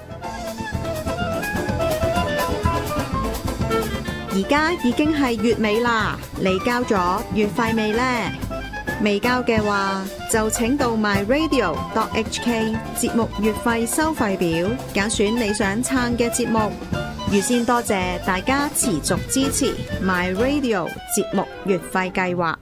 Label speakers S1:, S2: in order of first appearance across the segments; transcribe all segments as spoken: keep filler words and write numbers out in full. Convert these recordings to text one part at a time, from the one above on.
S1: 而家已經係月尾啦，你交咗月費未呢？未交嘅話，就請到 my radio dot h k 節目月費收費表，揀選你想撐嘅節目。預先多謝大家持續支持 my radio 節目月費計劃。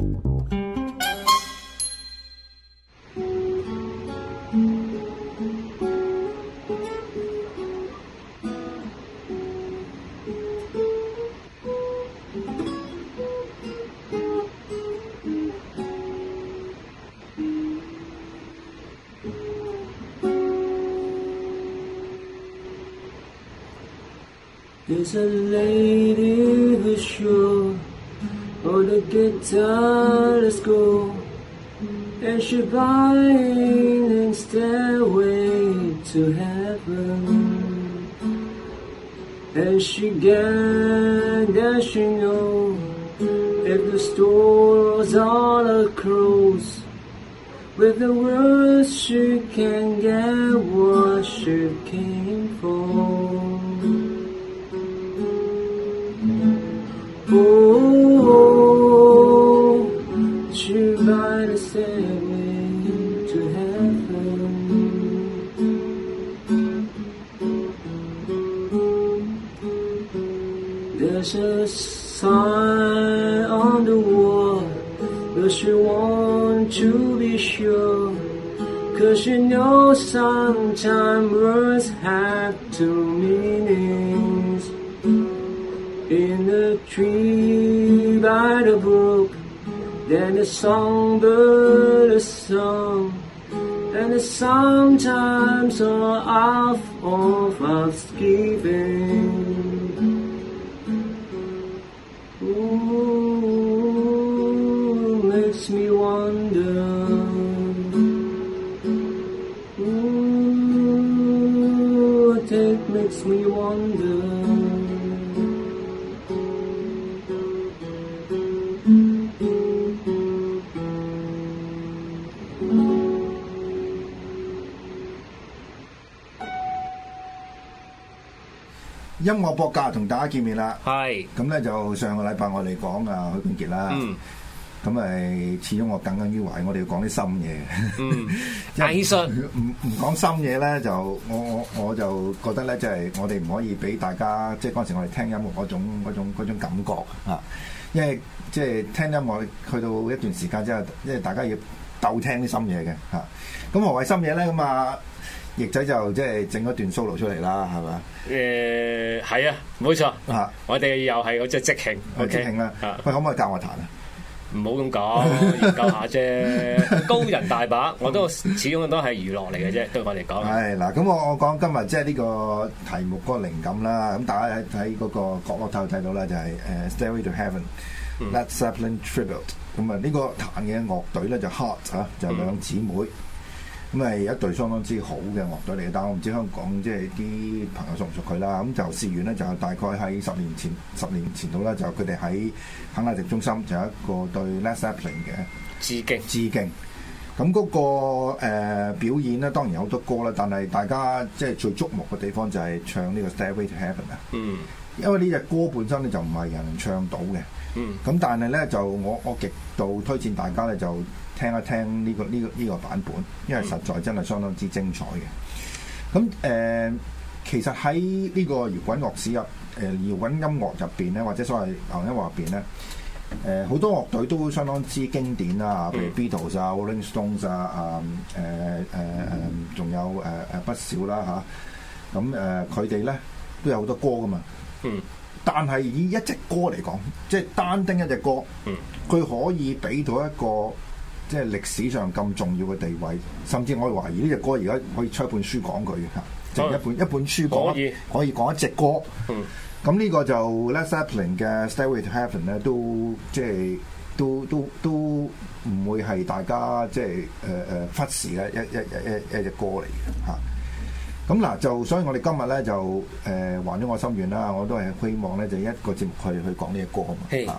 S2: There's a lady who's sure all the guitars go, and she buying stairway to heaven, and she get that she know if the stores all are closed, with the words she can get what she came for. Oh, she might have stairway to heaven. There's a sign on the wall, but she wants to be sure, 'cause she knows sometimes words have two meanings. In the tree by the brook, then the songbird a song, and sometimes all off of housekeeping. Ooh, makes me wonder. Ooh, it makes me wonder.
S3: 音樂博格同大家見面啦，
S4: 係
S3: 咁咧就上個禮拜我哋講啊許冠傑啦，咁咪始終我耿耿於懷，我哋要講啲深嘢，
S4: 嗯，藝術
S3: 唔唔講深嘢咧，就我我我就覺得咧，即係我哋唔可以俾大家即係嗰陣時我哋聽音樂嗰種嗰種嗰種感覺啊，因為即係聽音樂去到一段時間之後，因為大家要鬥聽啲深嘢嘅嚇，咁何謂深嘢咧？咁啊〜翼仔就即係整咗段 solo 出嚟啦，係嘛？
S4: 誒係啊，冇錯啊！我哋又係嗰隻即興，
S3: 即興啦。喂，可唔可以教我彈啊？
S4: 唔好咁講，研究下啫。高人大把，我都始終都係娛樂嚟嘅啫，對我嚟講。
S3: 係嗱，咁我我講今日即係呢個題目嗰個靈感啦。咁大家喺喺嗰個角落頭睇到啦，就係誒 Stairway to Heaven、Led Zeppelin Tribute。咁啊，呢個彈嘅樂隊咧就 Heart 啊，就兩姊妹。咁係一隊相當之好嘅樂隊嚟嘅，但係我唔知香港即係啲朋友熟唔熟佢啦。咁就事緣咧，就大概喺十年前、十年前度啦，就佢哋喺肯亞迪中心就有一個對 Led Zeppelin 嘅
S4: 致敬。
S3: 致敬。咁嗰、那個、呃、表演咧，當然有好多歌啦，但係大家即係最矚目嘅地方就係唱呢個 Stairway to Heaven 啊。嗯。因為呢隻歌本身咧就唔係人人唱到嘅。嗯。咁但係咧就我我極度推薦大家咧就聽一聽呢、這個呢、這個呢、這個版本，因為實在真係相當之精彩嘅。咁誒、呃，其實喺呢個搖滾樂史入誒搖滾音樂入邊咧，或者所謂流行音樂入邊咧，誒、呃、好多樂隊都相當之經典啦，譬如 Beatles 啊、Rolling Stones 啊、啊誒誒誒，仲、呃呃、有誒誒、呃、不少啦嚇。咁誒佢哋咧都有好多歌噶嘛。嗯。但係以一隻歌嚟講，即係單丁一隻歌，佢、嗯、可以俾到一個即係歷史上咁重要嘅地位，甚至我懷疑呢隻歌而家可以出一本書講佢嘅嚇，即係一本一本書講可以可以講一隻歌。咁呢、嗯、個就 Led Zeppelin 嘅 Stairway to Heaven 咧，都即係都都都唔會係大家即係誒誒忽視嘅一一一一一隻歌嚟嘅嚇。咁嗱，就所以我哋今日咧就誒還咗我心願啦，我都係希望咧就一個節目去去講呢隻歌啊嘛。
S4: Hey. 第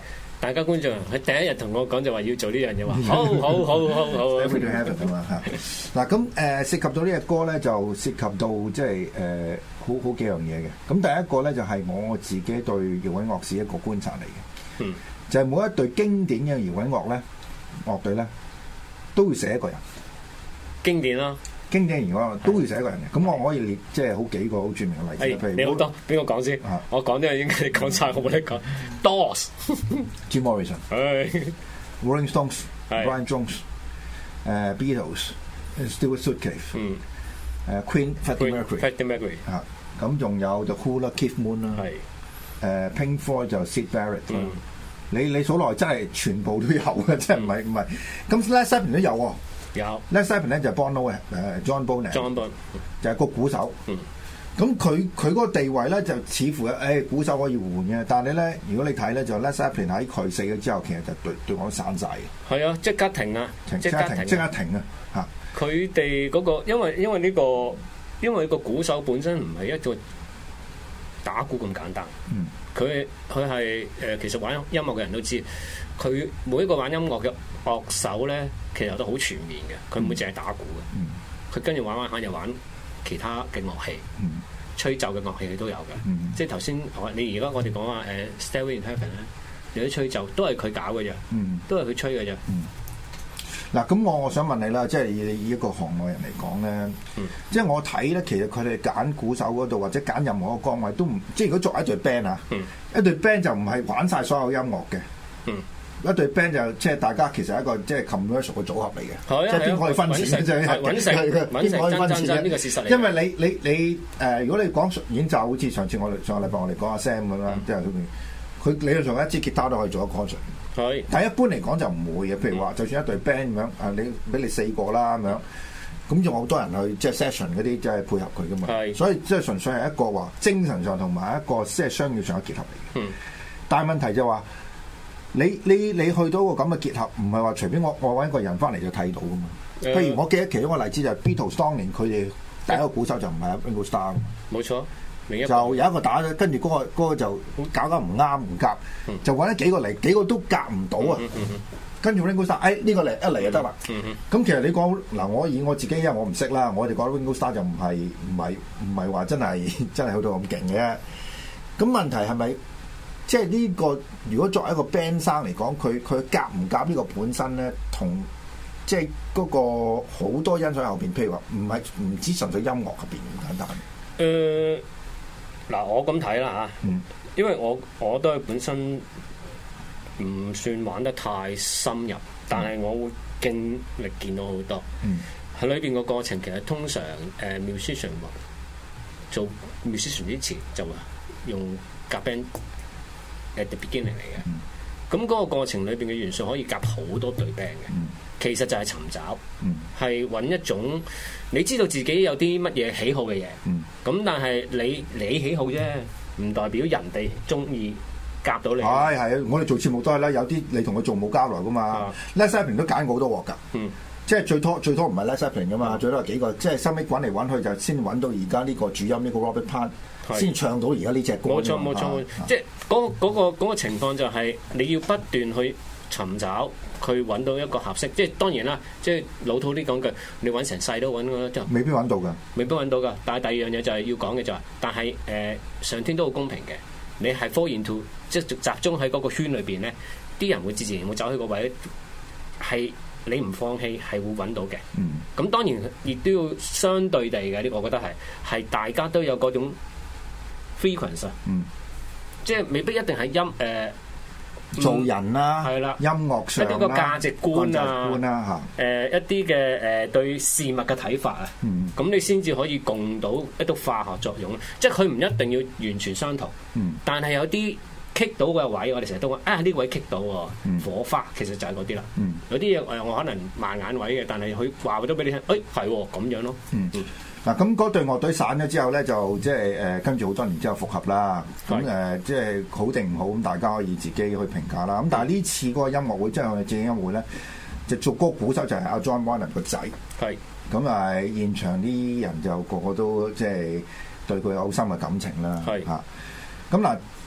S4: 大家觀眾，佢第一日同我講就話要做呢樣嘢，話好好好好好。
S3: Stairway to Heaven 啊嘛嚇。嗱咁誒涉及到呢隻歌咧，就涉及到即係誒好好幾樣嘢嘅。咁第一個咧就係我自己對搖滾樂史一個觀察嚟嘅，嗯，就係每一隊經典嘅搖滾樂咧樂隊咧都會寫一個人。
S4: 經典啦。
S3: 經典搖滾樂都會寫一個人嘅，咁我可以列即係好幾個好著名嘅例子，譬如
S4: 你好多，邊個講先？我講啲嘢應該你講晒，我冇得講。Doors、Jim
S3: Morrison、Rolling Stones、Brian Jones、誒 Beatles、Stewart Sutcliffe、誒 Queen、Freddie Mercury 嚇，咁仲有就 Who 啦、Keith Moon 啦，誒 Pink Floyd 就 Syd Barrett 啦，你你數落真係全部都有嘅，即係唔係唔係？咁 Led Zeppelin 都有喎。
S4: 有
S3: Led Zeppelin 咧就係 Bono 嘅，誒 John Bonham，John
S4: Bon
S3: 就係個鼓手。咁佢佢嗰個地位咧就似乎誒、哎、鼓手可以換嘅，但係咧如果你睇咧就 Led Zeppelin 喺佢死咗之後，其實就對對我散晒嘅。係
S4: 啊，即刻停啊！
S3: 即刻停，即刻停啊！嚇！
S4: 佢哋嗰個因為因為呢、這個因為個鼓手本身唔係一個打鼓咁簡單。嗯。佢佢係誒其實玩音樂嘅人都知，佢每一個玩音樂嘅樂手咧，其實都好全面嘅。佢唔會淨係打鼓嘅，佢跟住玩玩下又玩其他嘅樂器，嗯、吹奏嘅樂器佢都有嘅。嗯、即係頭先你而家我哋講話誒 Stairway to Heaven 咧，你啲吹奏都係佢搞嘅啫，嗯、都係佢吹嘅啫。
S3: 嗱、嗯，咁我我想問你啦，即係以一個行內人嚟講咧，嗯、即係我睇咧，其實佢哋揀鼓手嗰度或者揀任何一個崗位都唔，即係如果作為一隊 band 啊，嗯、一隊 band 就唔係玩晒所有音樂嘅。嗯一隊 band 就即係大家其實係一個即係 commercial 嘅組合嚟嘅，即係邊個可以分錢嘅啫？
S4: 揾食揾食真真真呢個事實嚟。
S3: 因為你你你誒，如果你講演奏，好似上次我哋上個禮拜我哋講阿 Sam 咁啦，即係佢理論上一支吉他都可以做一個 concert。係，但係一般嚟講就唔會嘅。譬如話，就算一隊 band 咁樣，啊你俾你四個啦咁樣，咁仲有好多人去即係 session 嗰啲，即係配合佢噶嘛。係，所以即係純粹係一個話精神上同埋一個即係商業上嘅結合嚟嘅。嗯，但係問題就係話。你你你去到個咁嘅結合，唔係話隨便我我揾一個人翻嚟就睇到噶嘛？譬、嗯、如我記得其中一個例子就係 Beatles 當年佢哋第一個鼓手就唔係 Ringo Starr，冇錯，就有一個打咗，跟住嗰個嗰個就搞得唔啱唔夾，嗯、就揾咗幾個嚟，幾個都夾唔到啊！嗯嗯嗯、跟住 Ringo Starr，哎呢、呢個嚟一嚟就得啦。咁、嗯嗯、其實你講嗱，我以我自己因為我唔識啦，我哋覺得 Ringo Starr 就唔係唔係唔係話真係真係去到咁勁嘅。咁問題係咪？即係呢個，如果作為一個 band 生嚟講，佢佢夾唔夾呢個本身咧，同即係嗰個好多因素喺後邊，譬如話唔係唔止純粹音樂入邊咁簡單。
S4: 誒嗱、呃，我咁睇啦嚇，嗯、因為我我都係本身唔算玩得太深入，但係我會經歷見到好多。喺裏邊個過程其實通常誒、呃、musician 做 musician 之前就話用夾 band。誒特別經歷嚟嘅，咁嗰、嗯、個過程裏邊嘅元素可以夾好多隊 band 嘅，嗯、其實就係尋找，係揾、嗯、一種你知道自己有啲乜嘢喜好嘅嘢，咁、嗯、但係你你喜好啫，唔代表人哋中意夾到你。係係啊，我哋做節目都係啦，有啲你同佢做冇交流噶嘛 Led Zeppelin 都揀過好多鑊㗎，嗯、即係最多最多唔係 Led Zeppelin 㗎嘛，嗯、最多係幾個，即係收尾揾嚟揾去就先揾到而家呢個主音呢、呢個 Robert Plant。先唱到而家呢隻歌，冇錯冇錯，啊、即係嗰嗰個嗰、嗰個情況就係你要不斷去尋找，去揾到一個合適。即係當然啦，即係老土啲講句，你揾成世都揾嘅就未必揾到㗎，未必揾到㗎。但係第二樣嘢就係要講嘅就係、是，但係誒、呃、上天都好公平嘅，你係 fall into 即係集中喺嗰個圈裏邊咧，啲人會自然會走去個位，係你唔放棄係會揾到嘅。嗯，咁當然亦都要相對地嘅呢、呢個，我覺得係係大家都有嗰種。frequency 啊，嗯，即係未必一定係音誒、呃、做人啦，係啦，音樂上一啲個價值觀啊，觀啊嚇，誒一啲嘅誒對事物嘅睇法啊，嗯，咁你先至可以共到一啲化學作用。即係佢唔一定要完全相同，嗯，但係有啲棘到嘅位，我哋成日都講啊呢位棘到喎，嗯、火花其實就係嗰啲啦，嗯，有啲嘢誒我可能盲眼位嘅，但係佢話咗俾你聽，誒係喎咁樣咯，嗯。嗯嗱，咁嗰隊樂隊散咗之後咧，就即係誒跟住好多年之後復合啦。咁誒、呃、即係好定唔好，咁大家可以自己去評價啦。咁但係呢次嗰個音樂會，即係我哋正音樂會咧，就做嗰個鼓手就係阿 John Bonham 個仔。係咁啊，現場啲人就個個都即係對佢有好深嘅感情啦。係嚇。咁嗱，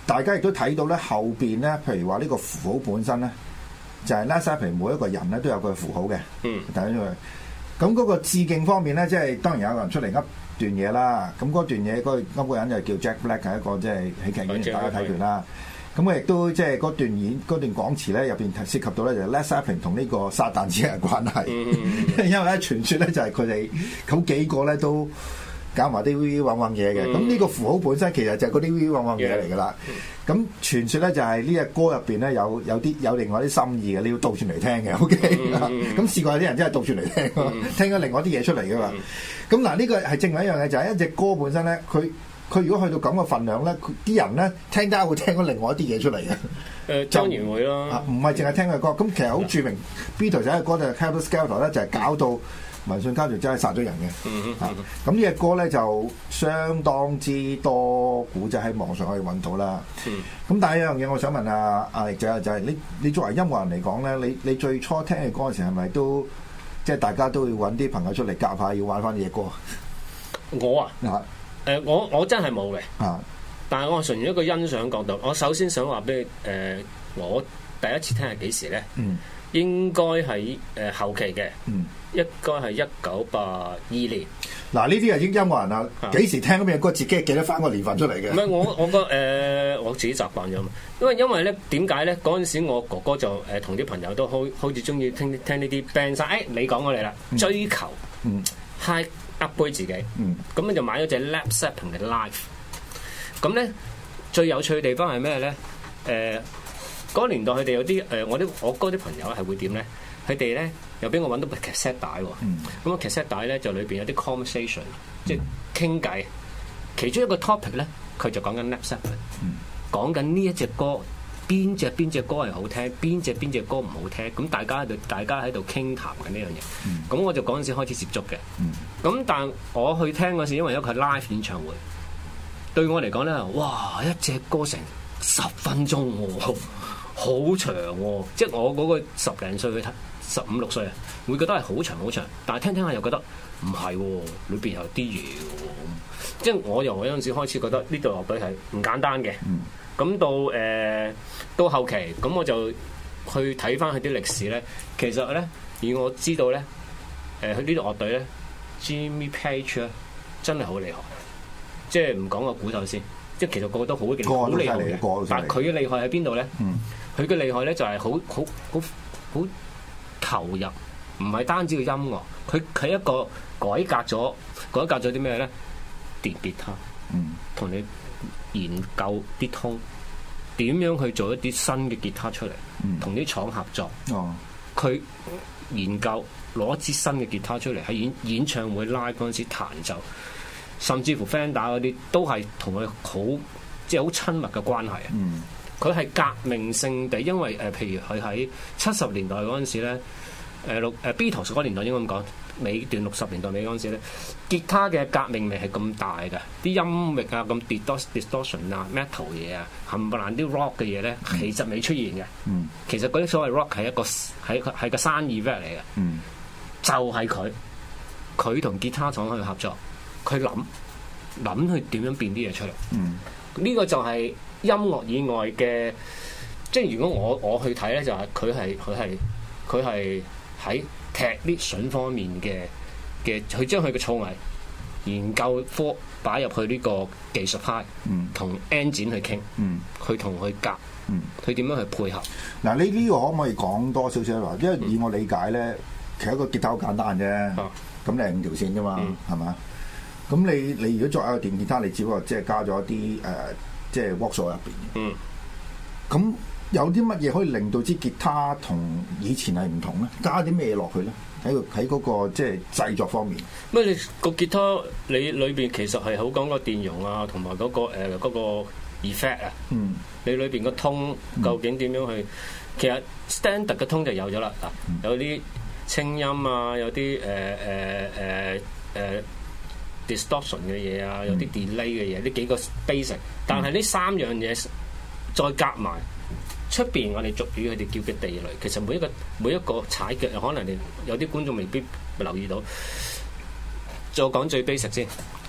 S3: 大家亦都睇到咧後邊咧，譬如話呢個符號本身咧，就係 Led Zeppelin每一個人咧都有個符號嘅。嗯，睇咗佢。咁嗰個致敬方面咧，即係當然有個人出嚟噏段嘢啦。咁嗰段嘢嗰個噏個人就叫 Jack Black，係一個即係喜劇演員，大家睇佢啦。咁我亦都即係嗰段演嗰段講詞咧，入邊涉及到咧就 Led Zeppelin 同呢個撒旦之間嘅關係。嗯、因為咧傳說咧就係佢哋咁幾個咧都搞埋啲 V V 揾揾嘢嘅。咁呢、嗯、個符號本身其實就係嗰啲 V V 揾揾嘢嚟㗎啦。咁、嗯、傳說咧就係呢隻歌入邊咧有有啲有另外啲心意嘅，你要倒轉嚟聽嘅。O K，咁試過有啲人真係倒轉嚟聽，嗯、聽咗另外啲嘢出嚟㗎嘛。咁嗱呢個係正係一樣嘢，就係、是、一隻歌本身咧，佢。佢如果去到咁嘅份量咧，啲人咧聽家會聽到另外一啲嘢出嚟嘅。誒、
S4: 呃，當然會啦。唔
S3: 係淨係聽佢歌。咁其實好著名 Beatles 就係歌就係 Helter Skelter 咧，就係搞到文信家族真係殺咗人嘅。嗯嗯。咁呢隻歌咧就相當之多古仔喺網上可以揾到啦。嗯。咁但係一樣嘢，我想問阿阿力仔就係、是、你你作為音樂人嚟講咧，你你最初聽嘅歌嗰時係咪都即係大家都要揾啲朋友出嚟夾下，要玩翻呢隻歌？
S4: 我啊。啊。誒、呃、我我真係冇嘅，
S3: 啊、
S4: 但係我純粹一個欣賞角度。我首先想話俾你誒，我第一次聽係幾時咧？嗯、應該係誒、呃、後期嘅，嗯、應該係一九八二年。
S3: 嗱，呢啲係已經音樂人啦，幾、啊、時聽咁嘅歌，自己記得翻個年份出嚟嘅。
S4: 唔係我我個誒、呃、我自己習慣咗嘛，因為因為咧點解咧？嗰陣時我哥哥就誒同啲朋友都好好似中意聽聽呢啲 band 晒。誒、哎，你講過嚟啦，嗯、追求、嗯、high。up 杯自己，咁咧、嗯、就買咗隻 Led Zeppelin 嘅 Live。咁咧最有趣嘅地方係咩咧？誒、呃，嗰、那個、年代佢哋有啲誒、呃，我啲我哥啲朋友係會點咧？佢哋咧又俾我揾到部 cassette 帶喎。咁個 cassette 帶咧就裏邊有啲 conversation，、嗯、即係傾偈。其中一個 topic 咧，佢就講緊 Led Zeppelin，講緊呢一隻歌。邊隻邊隻歌係好聽，邊隻邊隻歌唔好聽，咁大家喺度，大家喺度傾談緊呢樣嘢。咁、嗯、我就嗰陣時開始接觸嘅。咁、嗯、但我去聽嗰時，因為有佢 live 演唱會，對我嚟講咧，哇！一隻歌成十分鐘喎，好長喎。即係我嗰個十零歲去睇，十五六歲啊，會覺得係好長好長。但係聽聽下又覺得唔係喎，裏邊有啲嘢喎。即係我由我嗰陣時開始覺得呢隊樂隊係唔簡單嘅。嗯咁到誒、呃、到後期，咁我就去睇翻佢啲歷史咧。其實咧，以我知道咧，誒佢呢個樂隊咧 ，Jimmy Page 咧真係好厲害。即係唔講個鼓手先，即係其實個個都好勁，好厲害嘅。但係佢嘅厲害喺邊度咧？佢嘅、嗯、厲害咧就係好好好好投入，唔係單止個音樂。佢佢一個改革咗，改革咗啲咩咧？電吉他，同、嗯、你。研究啲通點樣去做一啲新嘅吉他出嚟，同啲廠合作。佢、哦、研究攞一支新嘅吉他出嚟喺演演唱會 live 嗰陣時彈奏，甚至乎 Fender 嗰啲都係同佢好即係好親密嘅關係啊！佢係、嗯、革命性地，因為誒、呃，譬如佢喺七十年代嗰陣時咧，誒六誒 Beatles 嗰年代應該咁講。尾段六十年代尾嗰陣時咧，吉他嘅革命味係咁大嘅，啲音域啊咁 distortion 啊 metal 嘢啊，冚唪唥啲 rock 嘅嘢咧，其實未出現嘅。嗯、其實嗰啲所謂 rock 係一個係係個生意 event 嚟嘅。嗯、就係佢，佢同吉他廠去合作，佢諗諗去點樣變啲嘢出嚟。呢、嗯、個就係音樂以外嘅，即係如果我我去睇咧，就係佢係佢係佢係喺technician方面嘅嘅，佢將佢嘅造詣研究科擺入去呢個技術派，同 engine 去傾，佢同佢夾，佢點、嗯、樣去配合？嗱，呢呢個可唔可以講多少少話？因為以我理解咧，其實一個吉他好簡單啫，咁、啊、你係五條線啫嘛，係嘛、嗯？咁你你如果作為一個電吉他，你只不過即係加咗一啲誒、呃，即係 workshop 入邊，嗯，咁。有啲乜嘢可以令到支吉他同以前係唔同咧？加啲咩落去咧？喺個喺嗰個即係製作方面。乜你個吉他你裏邊其實係好講個電容啊，同埋嗰個誒、呃嗰個 effect 啊。嗯。你裏邊個通究竟點樣去？嗯、其實 standard 嘅通就有咗啦。嗱、嗯，有啲清音啊，有啲誒誒誒誒 distortion 嘅嘢啊，有啲 delay 嘅嘢，呢、嗯、幾個 basic。但係呢三樣嘢再夾埋。出邊我哋俗語佢哋叫嘅地雷，其實每一個每一個踩腳，可能你有啲觀眾未必留意到。再講最 basic 先，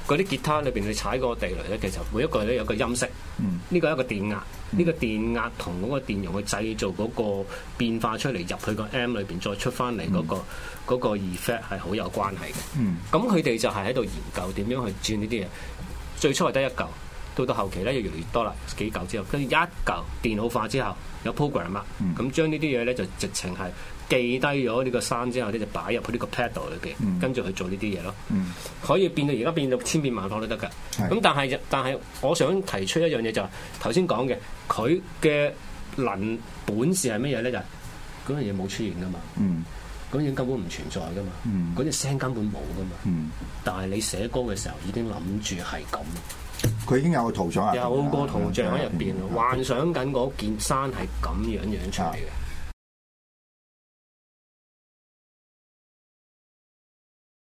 S4: 嗰啲吉他裏邊你踩嗰個地雷咧，其實每一個咧有個音色，呢、嗯、個係一個電壓，呢、嗯、個電壓同嗰個電容去製造嗰個變化出嚟入去個 M 裏邊，再出翻嚟嗰個嗰、嗯、個 effect 係好有關係嘅。咁佢哋就係喺度研究點樣去轉呢啲嘢。最初係得一嚿，到到後期咧又越嚟越多啦，幾嚿之後，跟住一嚿電腦化之後有 program 啦，咁、嗯、將呢啲嘢咧就直情係記低咗呢個山之後咧就擺入去呢個 pedal 裏邊，嗯、跟住去做呢啲嘢咯。嗯、可以變到而家變到千變萬化都得㗎。咁是但係但係我想提出一樣嘢就係頭先講嘅，佢嘅能本事係乜嘢咧？就係嗰樣嘢冇出現㗎嘛。嗯嗰樣根本唔存在噶嘛，嗰隻、嗯、聲根本冇噶嘛。嗯、但係你寫歌嘅時候已經諗住係咁，
S3: 佢已經有個圖像啊，
S4: 有個圖像喺入邊，嗯、幻想緊嗰件山係咁樣樣出嚟嘅。